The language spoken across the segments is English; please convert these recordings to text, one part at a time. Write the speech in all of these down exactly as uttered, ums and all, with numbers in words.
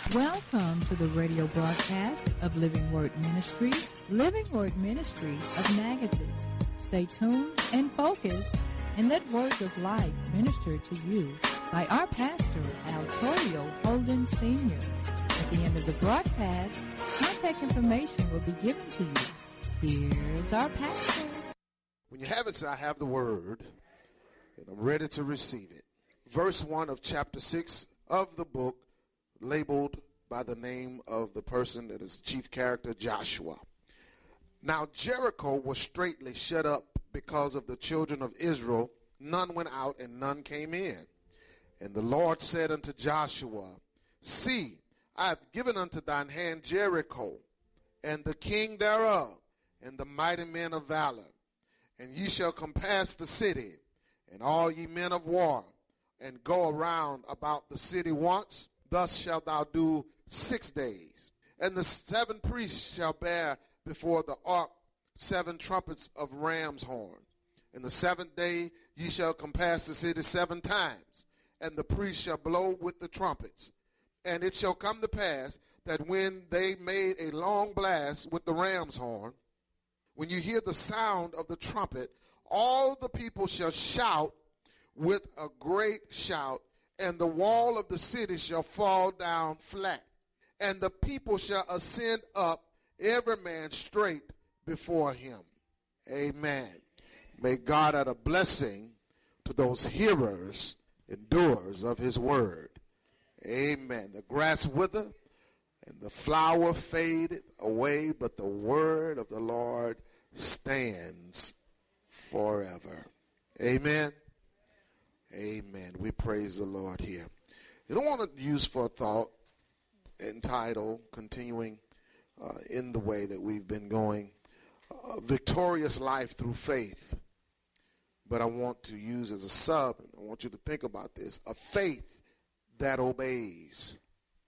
Welcome to the radio broadcast of Living Word Ministries, Living Word Ministries of Magadan. Stay tuned and focused and let words of life minister to you by our pastor, Altorio Holden Senior At the end of the broadcast, contact information will be given to you. Here's our pastor. When you have it, I have the word, and I'm ready to receive it. Verse one of chapter six of the book, labeled by the name of the person that is the chief character, Joshua. Now Jericho was straitly shut up because of the children of Israel. None went out and none came in. And the Lord said unto Joshua, See, I have given unto thine hand Jericho, and the king thereof, and the mighty men of valor. And ye shall compass the city, and all ye men of war, and go around about the city once. Thus shalt thou do six days. And the seven priests shall bear before the ark seven trumpets of ram's horn. And the seventh day ye shall compass the city seven times, and the priests shall blow with the trumpets. And it shall come to pass that when they made a long blast with the ram's horn, when you hear the sound of the trumpet, all the people shall shout with a great shout, and the wall of the city shall fall down flat, and the people shall ascend up, every man straight before him. Amen. May God add a blessing to those hearers and doers of his word. Amen. The grass withereth and the flower fadeth away, but the word of the Lord stands forever. Amen. Amen. We praise the Lord here. You don't want to use for a thought entitled, continuing uh, in the way that we've been going, uh, Victorious Life Through Faith. But I want to use as a sub, and I want you to think about this, a faith that obeys.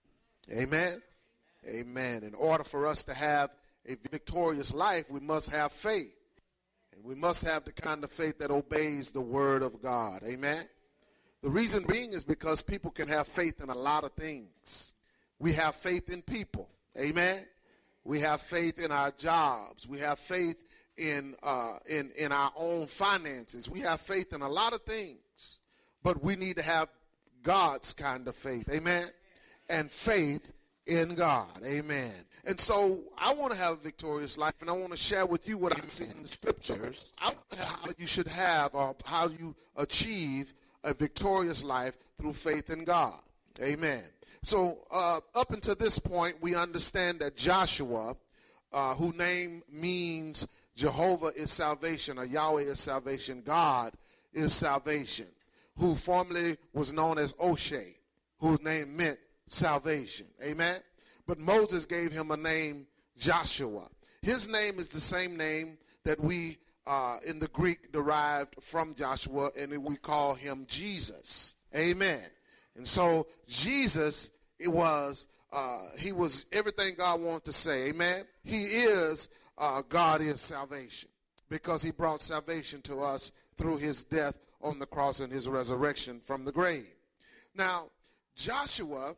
Amen? Amen. In order for us to have a victorious life, we must have faith. And we must have the kind of faith that obeys the word of God. Amen? The reason being is because people can have faith in a lot of things. We have faith in people. Amen? We have faith in our jobs. We have faith in uh, in in our own finances. We have faith in a lot of things. But we need to have God's kind of faith. Amen? And faith in God. Amen. And so I want to have a victorious life, and I want to share with you what I see in the scriptures. How you should have, or how you achieve a victorious life through faith in God. Amen. So uh, up until this point, we understand that Joshua, uh, whose name means Jehovah is salvation, or Yahweh is salvation, God is salvation, who formerly was known as Oshay, whose name meant salvation. Amen. But Moses gave him a name, Joshua. His name is the same name that we uh, in the Greek derived from Joshua, and we call him Jesus. Amen. And so Jesus, it was, uh, he was everything God wanted to say. Amen. He is, uh, God is salvation, because he brought salvation to us through his death on the cross and his resurrection from the grave. Now, Joshua,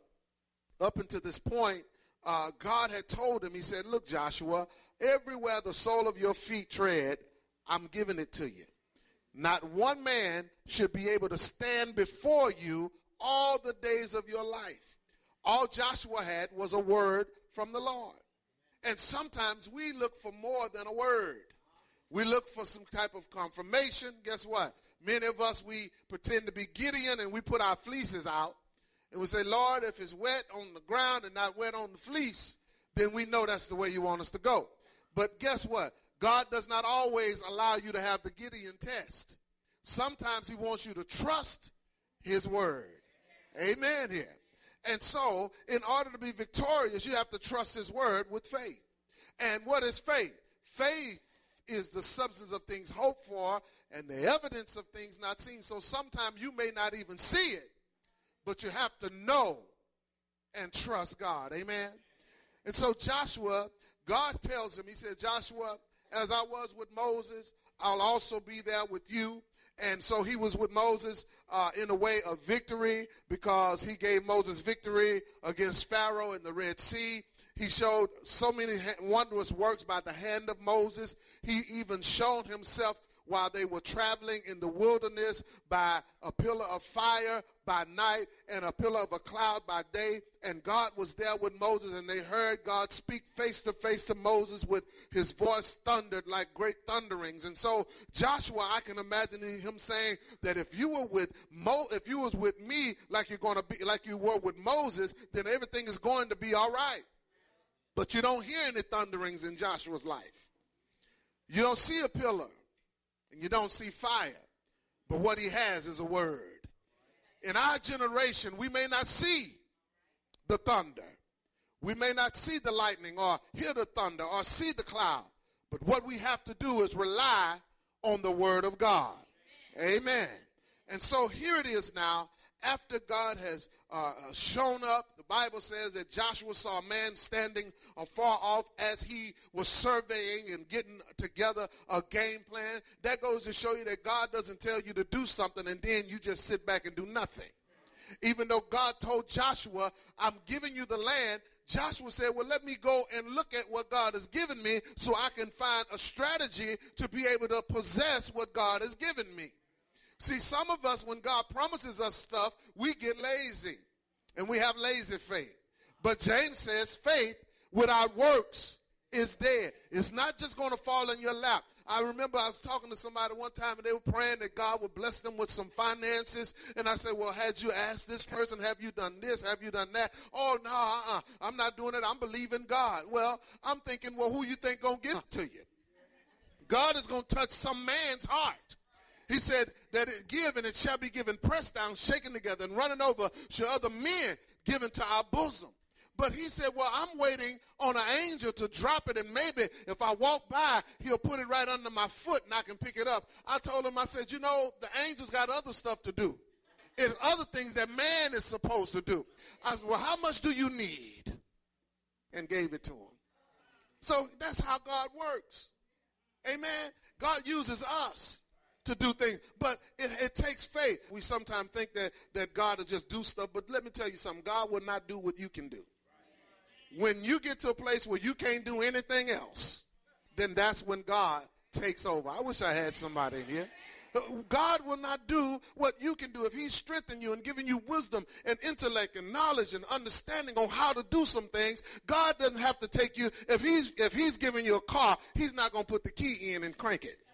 up until this point, uh, God had told him, he said, look, Joshua, everywhere the sole of your feet tread, I'm giving it to you. Not one man should be able to stand before you all the days of your life. All Joshua had was a word from the Lord. And sometimes we look for more than a word. We look for some type of confirmation. Guess what? Many of us, we pretend to be Gideon, and we put our fleeces out. And we say, Lord, if it's wet on the ground and not wet on the fleece, then we know that's the way you want us to go. But guess what? God does not always allow you to have the Gideon test. Sometimes he wants you to trust his word. Amen here. And so, in order to be victorious, you have to trust his word with faith. And what is faith? Faith is the substance of things hoped for and the evidence of things not seen. So sometimes you may not even see it, but you have to know and trust God. Amen. And so Joshua, God tells him, he said, Joshua, as I was with Moses, I'll also be there with you. And so he was with Moses uh, in a way of victory because he gave Moses victory against Pharaoh in the Red Sea. He showed so many wondrous works by the hand of Moses. He even showed himself while they were traveling in the wilderness by a pillar of fire by night and a pillar of a cloud by day. And God was there with Moses, and they heard God speak face to face to Moses with his voice thundered like great thunderings. And so Joshua, I can imagine him saying that if you were with Mo, if you was with me like you're going to be, like you were with Moses, then everything is going to be all right. But you don't hear any thunderings in Joshua's life. You don't see a pillar. And you don't see fire, but what he has is a word. In our generation, we may not see the thunder. We may not see the lightning or hear the thunder or see the cloud. But what we have to do is rely on the word of God. Amen. And so here it is now. After God has uh, shown up, the Bible says that Joshua saw a man standing afar off as he was surveying and getting together a game plan. That goes to show you that God doesn't tell you to do something and then you just sit back and do nothing. Even though God told Joshua, I'm giving you the land, Joshua said, well, let me go and look at what God has given me so I can find a strategy to be able to possess what God has given me. See, some of us, when God promises us stuff, we get lazy, and we have lazy faith. But James says faith without works is dead. It's not just going to fall in your lap. I remember I was talking to somebody one time, and they were praying that God would bless them with some finances. And I said, well, had you asked this person, have you done this? Have you done that? Oh, no, uh-uh. I'm not doing it. I'm believing God. Well, I'm thinking, well, who you think going to give it to you? God is going to touch some man's heart. He said that it give and it shall be given, pressed down, shaken together, and running over shall other men given to our bosom. But he said, well, I'm waiting on an angel to drop it, and maybe if I walk by, he'll put it right under my foot and I can pick it up. I told him, I said, you know, the angel's got other stuff to do. It's other things that man is supposed to do. I said, well, how much do you need? And gave it to him. So that's how God works. Amen. God uses us to do things, but it, it takes faith. We sometimes think that, that God will just do stuff, but let me tell you something. God will not do what you can do. When you get to a place where you can't do anything else, then that's when God takes over. I wish I had somebody in here. God will not do what you can do. If he's strengthening you and giving you wisdom and intellect and knowledge and understanding on how to do some things, God doesn't have to take you. If he's, if he's giving you a car, he's not going to put the key in and crank it.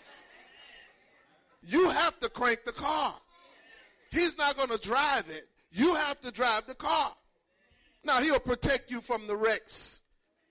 You have to crank the car. He's not going to drive it. You have to drive the car. Now, he'll protect you from the wrecks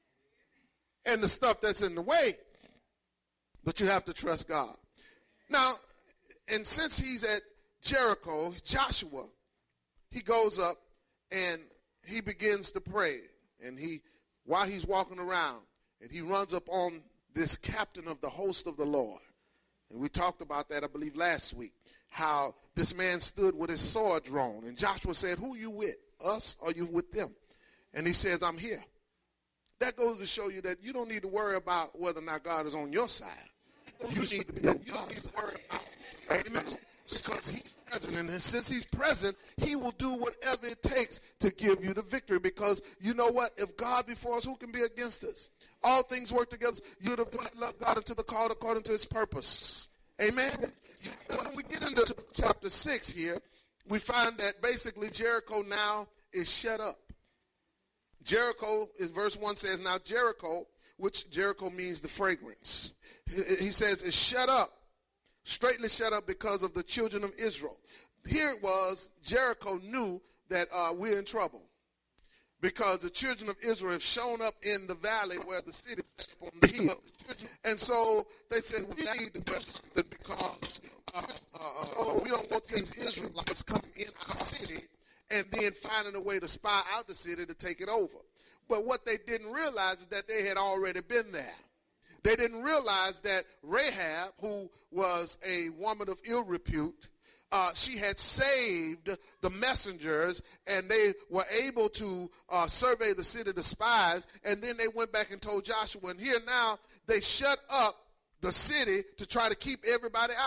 and the stuff that's in the way, but you have to trust God. Now, and since he's at Jericho, Joshua, he goes up and he begins to pray. And he, while he's walking around, and he runs up on this captain of the host of the Lord. And we talked about that, I believe, last week, how this man stood with his sword drawn. And Joshua said, who are you with, us or you with them? And he says, I'm here. That goes to show you that you don't need to worry about whether or not God is on your side. You, need to be, you don't need to worry about it. Amen. Because he's present. And since he's present, he will do whatever it takes to give you the victory. Because you know what? If God be for us, who can be against us? All things work together. You'd have loved God unto the call according to his purpose. Amen. When we get into chapter six here, we find that basically Jericho now is shut up. Jericho, is verse one says, now Jericho, which Jericho means the fragrance. He says it's shut up, straightly shut up because of the children of Israel. Here it was, Jericho knew that uh, we're in trouble. Because the children of Israel have shown up in the valley where the city is on the hill. And so they said, we need to do something because uh, uh, uh, we don't want these Israelites coming in our city and then finding a way to spy out the city to take it over. But what they didn't realize is that they had already been there. They didn't realize that Rahab, who was a woman of ill repute, Uh, she had saved the messengers, and they were able to uh, survey the city, the spies, and then they went back and told Joshua. And here now, they shut up the city to try to keep everybody out.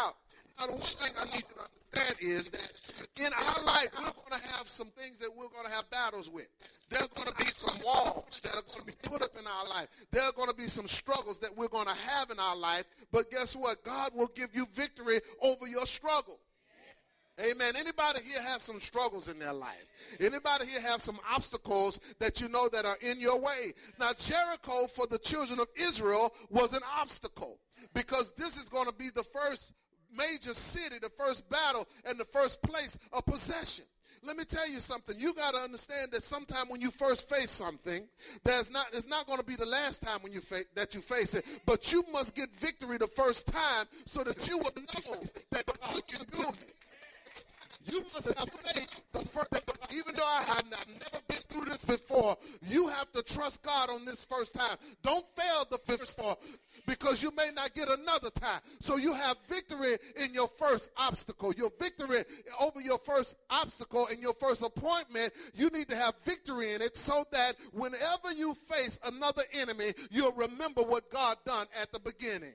Now, the one thing I need you to understand is that in our life, we're going to have some things that we're going to have battles with. There are going to be some walls that are going to be put up in our life. There are going to be some struggles that we're going to have in our life. But guess what? God will give you victory over your struggle. Amen. Anybody here have some struggles in their life? Anybody here have some obstacles that you know that are in your way? Now, Jericho for the children of Israel was an obstacle because this is going to be the first major city, the first battle, and the first place of possession. Let me tell you something. You got to understand that sometime when you first face something, there's not, it's not going to be the last time when you fa- that you face it, but you must get victory the first time so that you will know that God can do it. You must have faith the first, even though I have not, never been through this before, you have to trust God on this first time. Don't fail the first time because you may not get another time. So you have victory in your first obstacle. Your victory over your first obstacle in your first appointment, you need to have victory in it so that whenever you face another enemy, you'll remember what God done at the beginning.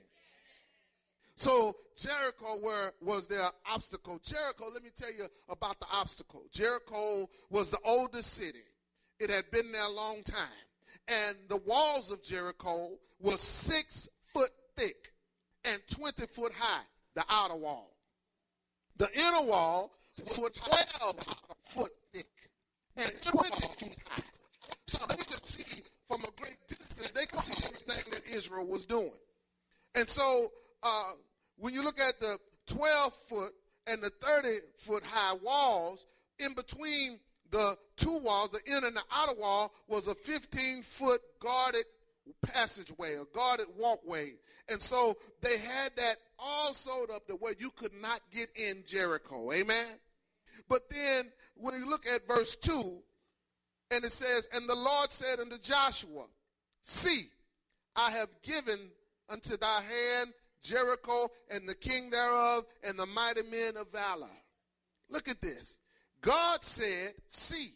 So Jericho were, was their obstacle. Jericho, let me tell you about the obstacle. Jericho was the oldest city. It had been there a long time. And the walls of Jericho were six foot thick and twenty foot high, the outer wall. The inner wall was twelve foot thick and twenty feet high. So they could see from a great distance, they could see everything that Israel was doing. And so, uh, when you look at the twelve foot and the thirty foot high walls, in between the two walls, the inner and the outer wall, was a fifteen foot guarded passageway, a guarded walkway. And so they had that all sewed up to where you could not get in Jericho. Amen? But then when you look at verse two, and it says, and the Lord said unto Joshua, see, I have given unto thy hand Jericho and the king thereof and the mighty men of valor. Look at this. God said, see.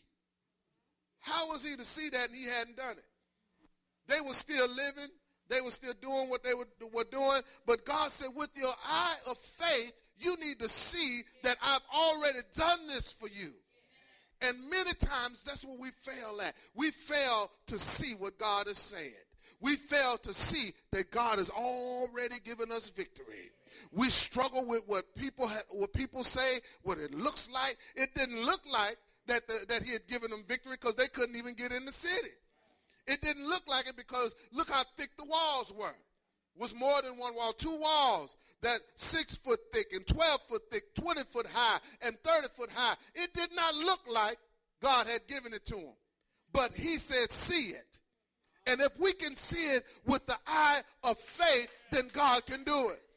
How was he to see that and he hadn't done it? They were still living. They were still doing what they were, were doing. But God said, with your eye of faith, you need to see that I've already done this for you. And many times that's what we fail at. We fail to see what God is saying. We fail to see that God has already given us victory. We struggle with what people ha- what people say, what it looks like. It didn't look like that the, that he had given them victory because they couldn't even get in the city. It didn't look like it because look how thick the walls were. It was more than one wall, two walls that six foot thick and twelve foot thick, twenty foot high and thirty foot high. It did not look like God had given it to them. But he said, see it. And if we can see it with the eye of faith, then God can do it.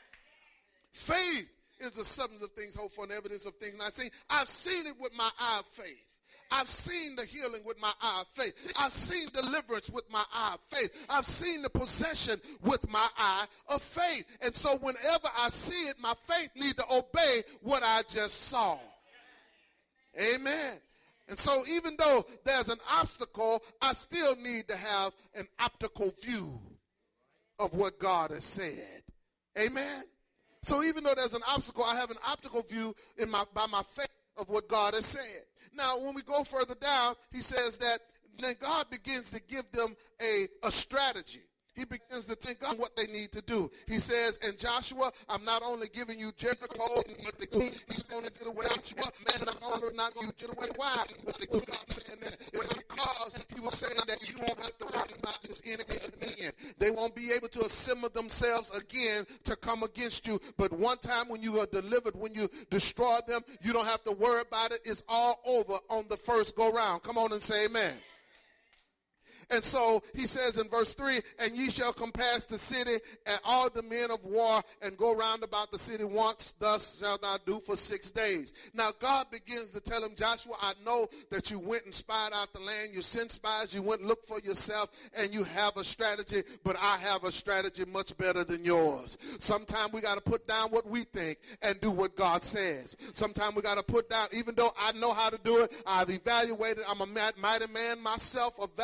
Faith is the substance of things hoped for and evidence of things not seen. I've seen it with my eye of faith. I've seen the healing with my eye of faith. I've seen deliverance with my eye of faith. I've seen the possession with my eye of faith. And so whenever I see it, my faith needs to obey what I just saw. Amen. And so even though there's an obstacle, I still need to have an optical view of what God has said. Amen? So even though there's an obstacle, I have an optical view in my by my faith of what God has said. Now, when we go further down, he says that then God begins to give them a, a strategy. He begins to think on what they need to do. He says, and Joshua, I'm not only giving you Jericho, but the king, he's going to get away with you. Man, I'm only not going to get away. Why? But the king, I'm saying that it's because he was saying that you won't have to worry about this enemy again. They won't be able to assemble themselves again to come against you. But one time when you are delivered, when you destroy them, you don't have to worry about it. It's all over on the first go round. Come on and say amen. And so he says in verse three, and ye shall compass the city and all the men of war and go round about the city once, thus shalt thou do for six days. Now God begins to tell him, Joshua, I know that you went and spied out the land. You sent spies, you went and looked for yourself, and you have a strategy, but I have a strategy much better than yours. Sometimes we got to put down what we think and do what God says. Sometimes we got to put down, even though I know how to do it, I've evaluated, I'm a mighty man myself of valor,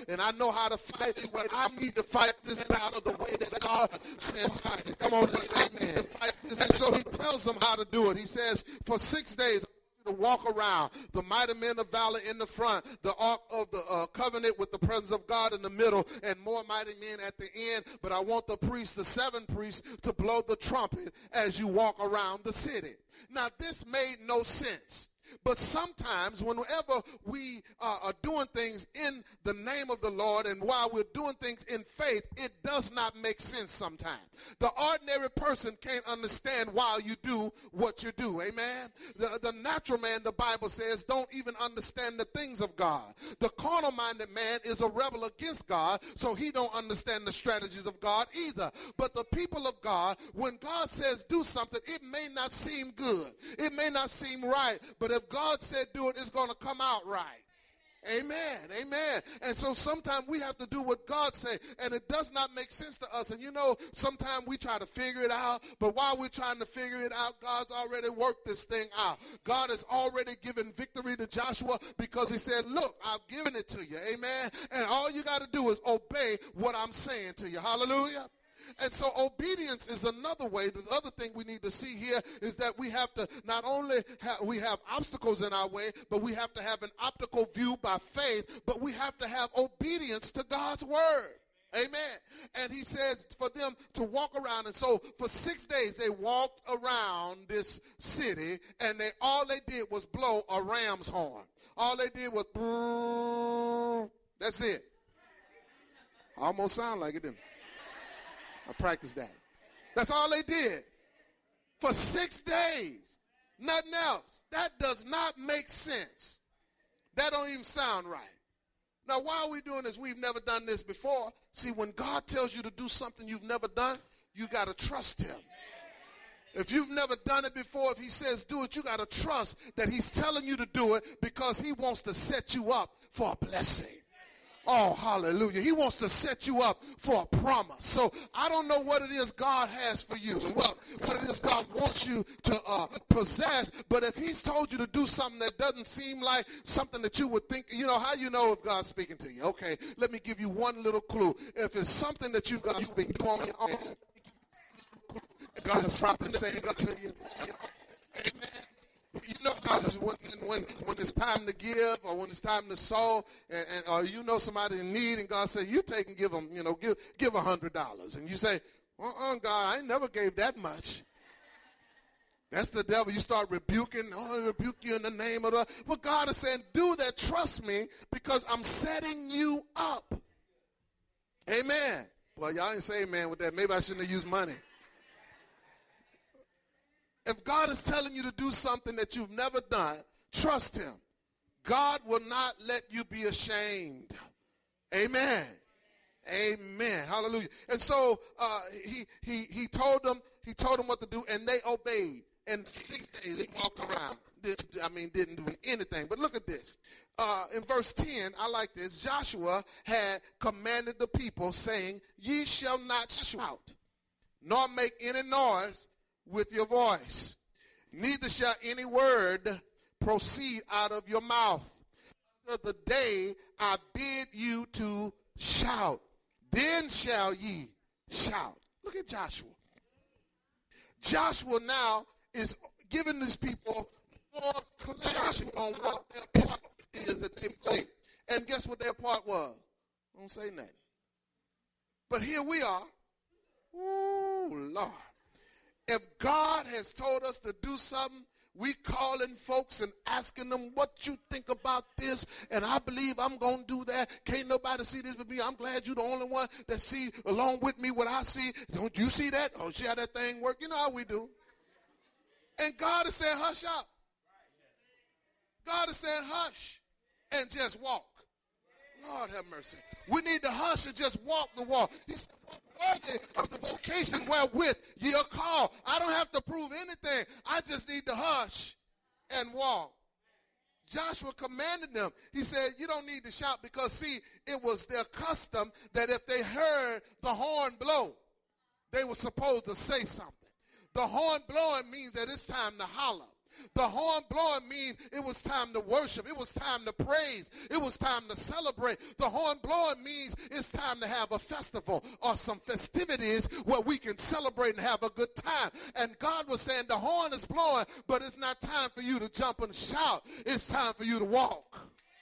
and I know how to fight, but I need to fight this battle the way that God says fight. Come on, amen. And so he tells them how to do it. He says, for six days, to walk around, the mighty men of valor in the front, the ark of the uh, covenant with the presence of God in the middle, and more mighty men at the end. But I want the priests, the seven priests, to blow the trumpet as you walk around the city. Now, this made no sense. But sometimes, whenever we uh, are doing things in the name of the Lord and while we're doing things in faith, it does not make sense sometimes. The ordinary person can't understand why you do what you do. Amen? The, the natural man, the Bible says, don't even understand the things of God. The carnal-minded man is a rebel against God, so he don't understand the strategies of God either. But the people of God, when God says do something, it may not seem good. It may not seem right, but if If God said do it, it's going to come out right. Amen. Amen. And so sometimes we have to do what God say, and it does not make sense to us. And you know, sometimes we try to figure it out, but while we're trying to figure it out, God's already worked this thing out. God has already given victory to Joshua because he said, look, I've given it to you. Amen. And all you got to do is obey what I'm saying to you. Hallelujah. And so obedience is another way. The other thing we need to see here is that we have to not only have, we have obstacles in our way, but we have to have an optical view by faith, but we have to have obedience to God's word. Amen. And he says for them to walk around. And so for six days they walked around this city, and they all they did was blow a ram's horn. All they did was, that's it. Almost sound like it, didn't it? I practiced that. That's all they did for six days. Nothing else. That does not make sense. That don't even sound right. Now, why are we doing this? We've never done this before. See, when God tells you to do something you've never done, you got to trust him. If you've never done it before, if he says do it, you got to trust that he's telling you to do it because he wants to set you up for a blessing. Oh, hallelujah. He wants to set you up for a promise. So I don't know what it is God has for you and what, what it is God wants you to uh, possess. But if he's told you to do something that doesn't seem like something that you would think, you know, how you know if God's speaking to you? Okay, let me give you one little clue. If it's something that you've got, you've been doing on your own, God is probably saying God to you. Amen. You know, when, when, when it's time to give or when it's time to sow, and, and or you know somebody in need, and God says, you take and give them, you know, give give a hundred dollars, and you say, uh-uh, God, I never gave that much. That's the devil. You start rebuking, oh, I rebuke you in the name of the. Well, God is saying, do that. Trust me, because I'm setting you up. Amen. Well, y'all ain't say amen with that. Maybe I shouldn't have used money. If God is telling you to do something that you've never done, trust him. God will not let you be ashamed. Amen. Amen. Hallelujah. And so uh, he he he told them he told them what to do, and they obeyed. And six days they walked around. I mean, didn't do anything. But look at this. Uh, in verse ten, I like this. Joshua had commanded the people, saying, "Ye shall not shout, nor make any noise with your voice, neither shall any word proceed out of your mouth until the day I bid you to shout. Then shall ye shout." Look at Joshua. Joshua now is giving these people more clarity on what their part is that they play. And guess what their part was? Don't say nothing. But here we are. Ooh, Lord. If God has told us to do something, we calling folks and asking them what you think about this, and I believe I'm going to do that. Can't nobody see this but me. I'm glad you're the only one that see along with me what I see. Don't you see that? Oh, see how that thing work? You know how we do. And God is saying, hush up. God is saying, hush and just walk. Lord have mercy. We need to hush and just walk the walk. He said, worthy of the vocation wherewith ye are called. I don't have to prove anything. I just need to hush and walk. Joshua commanded them. He said, you don't need to shout because, see, it was their custom that if they heard the horn blow, they were supposed to say something. The horn blowing means that it's time to holler. The horn blowing means it was time to worship. It was time to praise. It was time to celebrate. The horn blowing means it's time to have a festival or some festivities where we can celebrate and have a good time. And God was saying the horn is blowing, but it's not time for you to jump and shout. It's time for you to walk.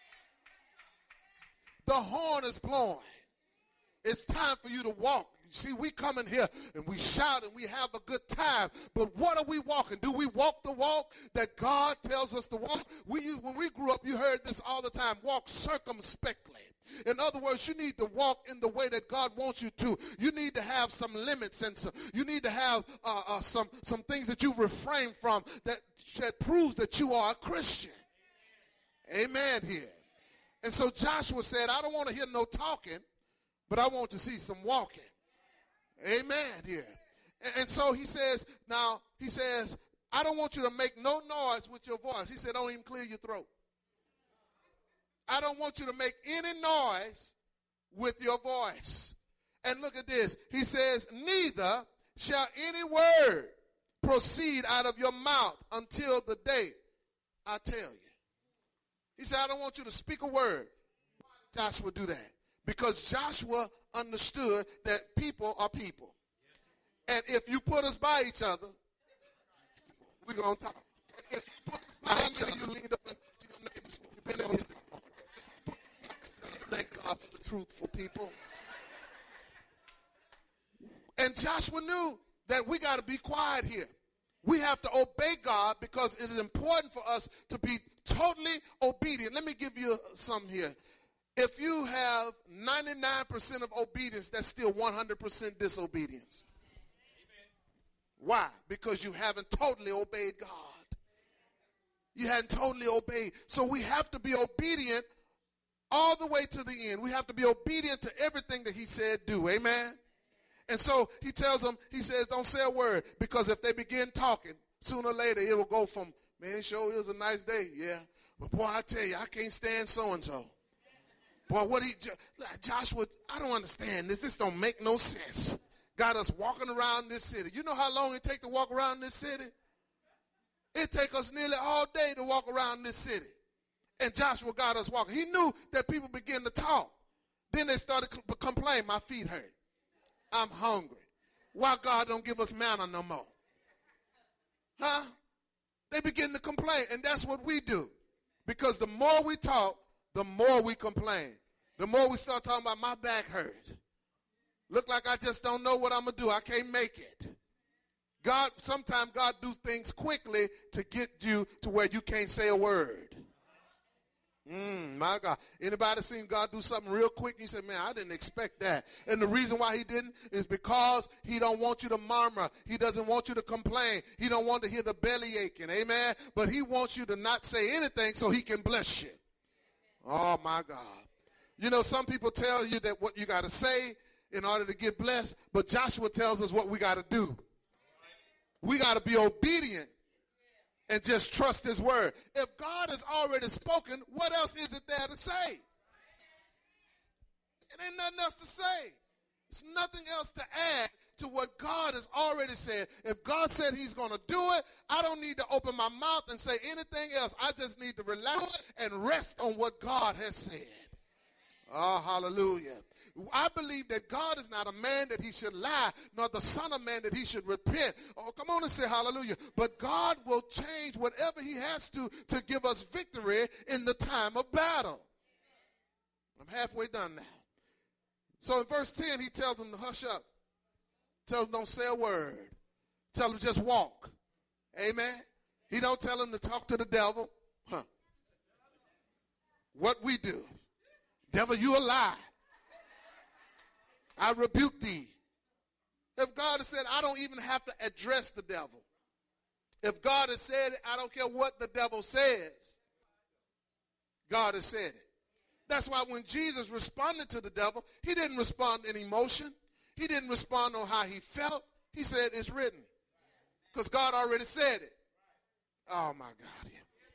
The horn is blowing. It's time for you to walk. You see, we come in here and we shout and we have a good time, but what are we walking? Do we walk the walk that God tells us to walk? We, when we grew up, you heard this all the time, walk circumspectly. In other words, you need to walk in the way that God wants you to. You need to have some limits, and so you need to have uh, uh, some, some things that you refrain from that, that proves that you are a Christian. Amen here. And so Joshua said, I don't want to hear no talking, but I want to see some walking. Amen here. And, and so he says, now, he says, I don't want you to make no noise with your voice. He said, don't even clear your throat. I don't want you to make any noise with your voice. And look at this. He says, neither shall any word proceed out of your mouth until the day I tell you. He said, I don't want you to speak a word. Joshua do that. Because Joshua understood that people are people. And if you put us by each other, we're going to talk. If you put us by each other, you lean up and your neighbors. Depending on your Thank God for the truthful people. And Joshua knew that we got to be quiet here. We have to obey God because it is important for us to be totally obedient. Let me give you some here. If you have ninety-nine percent of obedience, that's still one hundred percent disobedience. Amen. Why? Because you haven't totally obeyed God. You hadn't totally obeyed. So we have to be obedient all the way to the end. We have to be obedient to everything that he said do. Amen? And so he tells them, he says, don't say a word, because if they begin talking, sooner or later it will go from, man, sure, it was a nice day. Yeah. But boy, I tell you, I can't stand so-and-so. Boy, what he, Joshua, I don't understand this. This don't make no sense. Got us walking around this city. You know how long it take to walk around this city? It take us nearly all day to walk around this city. And Joshua got us walking. He knew that people began to talk. Then they started to complain, my feet hurt. I'm hungry. Why God don't give us manna no more? Huh? They begin to complain, and that's what we do. Because the more we talk, the more we complain. The more we start talking about my back hurt. Look like I just don't know what I'm going to do. I can't make it. God, sometimes God do things quickly to get you to where you can't say a word. Mm, my God. Anybody seen God do something real quick? You say, man, I didn't expect that. And the reason why he didn't is because he don't want you to murmur. He doesn't want you to complain. He don't want to hear the belly aching. Amen. But he wants you to not say anything so he can bless you. Oh, my God. You know, some people tell you that what you got to say in order to get blessed, but Joshua tells us what we got to do. We got to be obedient and just trust his word. If God has already spoken, what else is it there to say? It ain't nothing else to say. There's nothing else to add to what God has already said. If God said he's going to do it, I don't need to open my mouth and say anything else. I just need to relax and rest on what God has said. Oh, hallelujah. I believe that God is not a man that he should lie, nor the son of man that he should repent. Oh, come on and say hallelujah. But God will change whatever he has to to give us victory in the time of battle. I'm halfway done now. So in verse ten, he tells them to hush up. Tell them don't say a word. Tell them just walk. Amen. He don't tell them to talk to the devil. Huh. What we do. Devil, you a lie. I rebuke thee. If God has said, I don't even have to address the devil. If God has said it, I don't care what the devil says. God has said it. That's why when Jesus responded to the devil, he didn't respond in emotion. He didn't respond on how he felt. He said, it's written. Because God already said it. Oh, my God.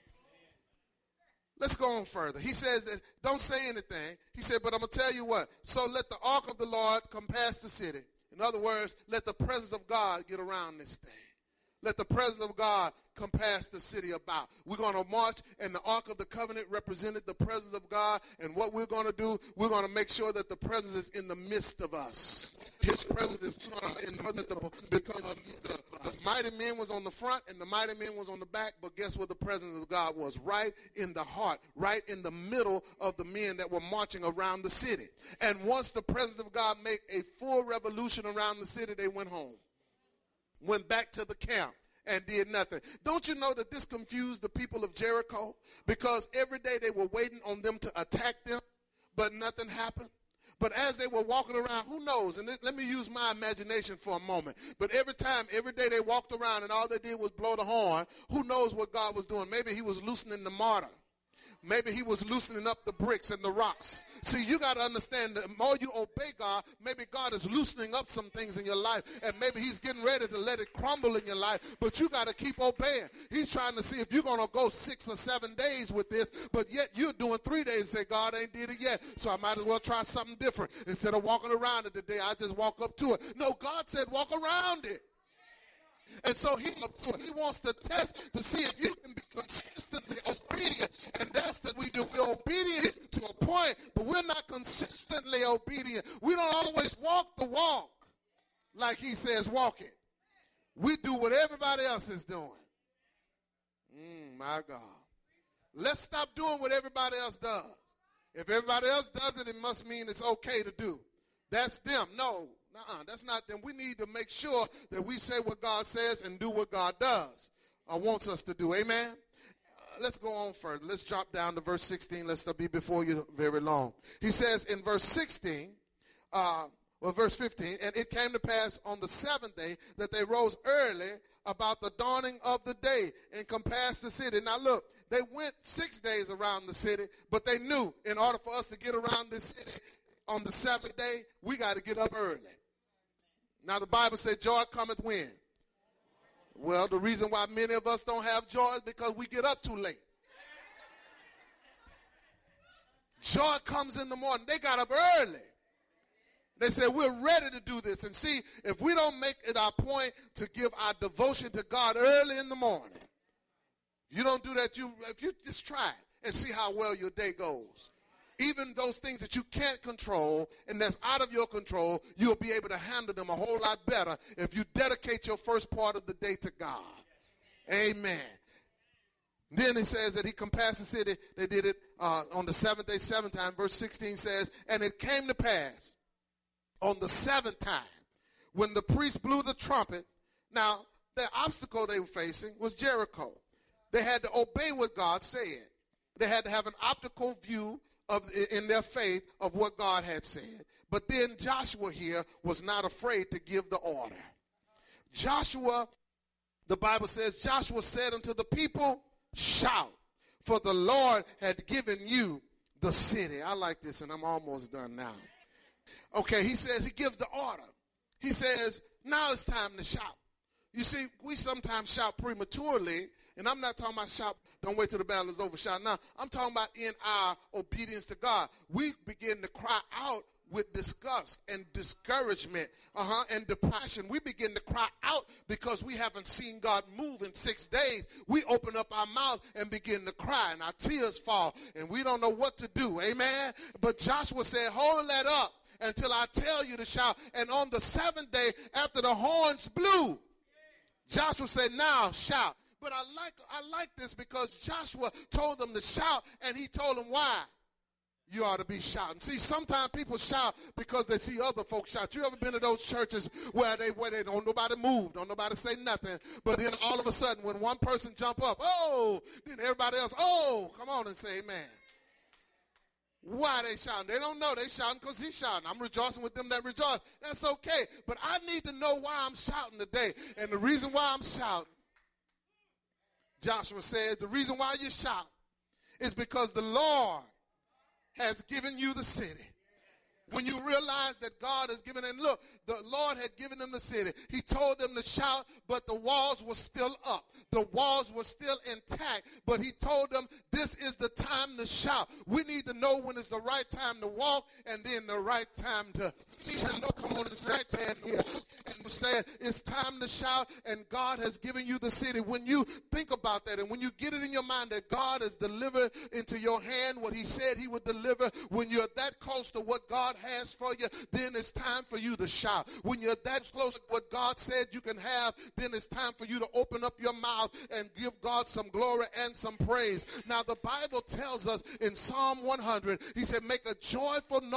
Let's go on further. He says that don't say anything. He said, but I'm going to tell you what. So let the ark of the Lord come past the city. In other words, let the presence of God get around this thing. let the presence of God compass the city about. We're going to march, and the Ark of the Covenant represented the presence of God. And what we're going to do, we're going to make sure that the presence is in the midst of us. His presence is going to, because the, the mighty men was on the front and the mighty men was on the back. But guess what? The presence of God was right in the heart, right in the middle of the men that were marching around the city. And once the presence of God made a full revolution around the city, they went home. Went back to the camp and did nothing. Don't you know that this confused the people of Jericho? Because every day they were waiting on them to attack them, but nothing happened. But as they were walking around, who knows? And let me use my imagination for a moment. But every time, every day they walked around and all they did was blow the horn, who knows what God was doing? Maybe he was loosening the mortar. Maybe he was loosening up the bricks and the rocks. See, you got to understand that the more you obey God, maybe God is loosening up some things in your life, and maybe he's getting ready to let it crumble in your life, but you got to keep obeying. He's trying to see if you're going to go six or seven days with this, but yet you're doing three days and say, God ain't did it yet, so I might as well try something different. Instead of walking around it today, I just walk up to it. No, God said walk around it. And so he, he wants to test to see if you can be consistently obedient. And that's that we do. We're obedient to a point, but we're not consistently obedient. We don't always walk the walk like he says walk it. We do what everybody else is doing. Mm, my God. Let's stop doing what everybody else does. If everybody else does it, it must mean it's okay to do. That's them. No. Nuh-uh, that's not them. We need to make sure that we say what God says and do what God does or wants us to do. Amen? Uh, let's go on further. Let's drop down to verse sixteen. Let's be before you very long. He says in verse sixteen, uh, well, verse fifteen, and it came to pass on the seventh day that they rose early about the dawning of the day and compassed the city. Now, look, they went six days around the city, but they knew in order for us to get around this city on the seventh day, we got to get up early. Now, the Bible said joy cometh when? Well, the reason why many of us don't have joy is because we get up too late. Joy comes in the morning. They got up early. They said, we're ready to do this. And see, if we don't make it our point to give our devotion to God early in the morning, if you don't do that, you if you just try it and see how well your day goes. Even those things that you can't control and that's out of your control, you'll be able to handle them a whole lot better if you dedicate your first part of the day to God. Amen. Then he says that he compassed the city. They did it uh, on the seventh day, seven times. Verse sixteen says, and it came to pass on the seventh time when the priest blew the trumpet. Now, the obstacle they were facing was Jericho. They had to obey what God said. They had to have an optical view of in their faith of what God had said. But then Joshua here was not afraid to give the order. Joshua, the Bible says, Joshua said unto the people, shout, for the Lord had given you the city. I like this, and I'm almost done now. Okay, he says, he gives the order. He says, now it's time to shout. You see, we sometimes shout prematurely, and I'm not talking about shout, don't wait till the battle is over, shout now. I'm talking about in our obedience to God. We begin to cry out with disgust and discouragement uh-huh, and depression. We begin to cry out because we haven't seen God move in six days. We open up our mouth and begin to cry, and our tears fall, and we don't know what to do. Amen? But Joshua said, hold that up until I tell you to shout. And on the seventh day, after the horns blew, Joshua said, now shout. But I like I like this because Joshua told them to shout, and he told them why you ought to be shouting. See, sometimes people shout because they see other folks shout. You ever been to those churches where they where they don't nobody move, don't nobody say nothing, but then all of a sudden when one person jump up, oh, then everybody else, oh, come on and say amen. Why are they shouting? They don't know. They shouting because he's shouting. I'm rejoicing with them that rejoice. That's okay. But I need to know why I'm shouting today. And the reason why I'm shouting, Joshua says, the reason why you shout is because the Lord has given you the city. When you realize that God has given them, look, the Lord had given them the city. He told them to shout, but the walls were still up. The walls were still intact, but he told them this is the time to shout. We need to know when it's the right time to walk and then the right time to shout. Come on, on his right hand here and said, it's time to shout, and God has given you the city. When you think about that and when you get it in your mind that God has delivered into your hand what he said he would deliver, when you're that close to what God has for you, then it's time for you to shout. When you're that close to what God said you can have, then it's time for you to open up your mouth and give God some glory and some praise. Now, the Bible tells us in Psalm one hundred, he said, make a joyful noise